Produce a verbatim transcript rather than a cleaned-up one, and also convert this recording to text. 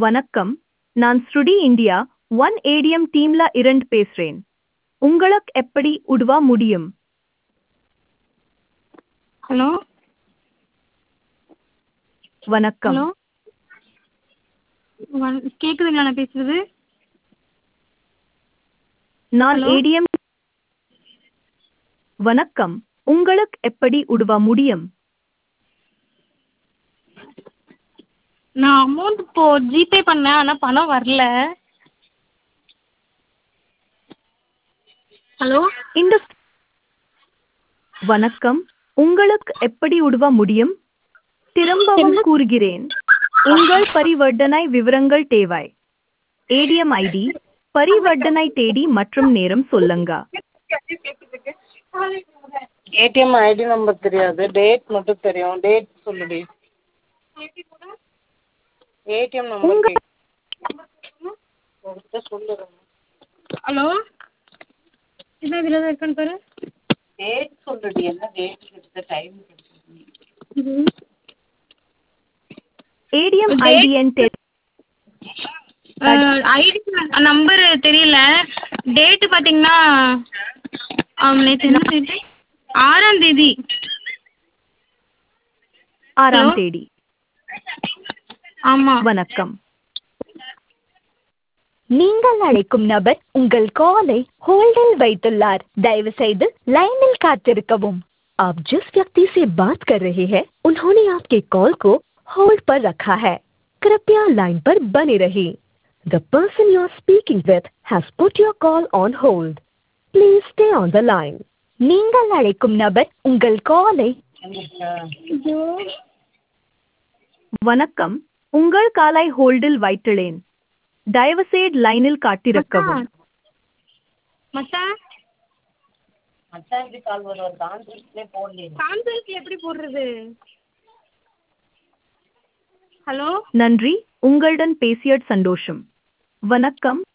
வணக்கம், நான் ஸ்ருடி India one ATM டீம்ல இருந்து பேசுறேன். உங்களுக்கு எப்படி உதவ முடியும்? ஹலோ வணக்கம். ஹலோ வண கேட்குதுங்களா நான் பேசுகிறது? நான் ஹலோ ஏடிஎம். வணக்கம், உங்களுக்கு எப்படி உதவ முடியும்? நான் அமௌண்ட் இப்போ ஜிபே பண்ணேன், ஆனால் பணம் வரல. ஹலோ இந்த வணக்கம், உங்களுக்கு எப்படி உதவ முடியும்? திரும்பவும் என்ன கூறுகிறேன், உங்கள் பரிவர்த்தனை விவரங்கள் தேவை. ஏடிஎம் ஐடி, பரிவர்த்தனை தேதி மற்றும் நேரம் சொல்லுங்க. ஏடிஎம் ஐடி நம்பர் தெரியாது, டேட் மட்டும் தெரியும். டேட் சொல்லுடி. ஏடிஎம் நம்பர் உங்க கேட்க சொல்லுறேன். ஹலோ என்ன இதில் தான் இருக்கான்னு பாரு. டேட் சொல்லுடி, என்ன டேட் எடுத்த டைம் இது ஏடிஎம் Date- ஐடி என் தெ- ஐடி நம்பர் தெரியல. டேட்டு பார்த்தீங்கன்னா நேற்று என்ன டேட்டு? ஆறாம் தேதி. ஆறாம் Hello? தேதி. ஆமாம். வணக்கம். நீங்கள் அழைக்கும் நபர் உங்கள் காலை होल्डिल வைத்துள்ளார். दयவு செய்து लाइनिल காத்திருக்கவும். आप जिस व्यक्ति से बात कर रहे हैं उन्होंने आपके कॉल को होल्ड पर रखा है. कृपया लाइन पर बने रहिए. The person you are speaking with has put your call on hold. Please stay on the line. நீங்கள் அழைக்கும் நபர் உங்கள் காலை ஐயோ வணக்கம், உங்கள் காலை ஹோல்டில் வைத்துள்ளேன். தயவுசெய்து லைனில் காத்திருக்கவும். மச்சான் மச்சான் எப்படி கால் வருவார்? கான்ஃபரன்ஸ்லேயே போடலையே. கான்ஃபரன்ஸ்ல எப்படி போடுறது? ஹலோ நன்றி, உங்களுடன் பேசியது சந்தோஷம். வணக்கம்,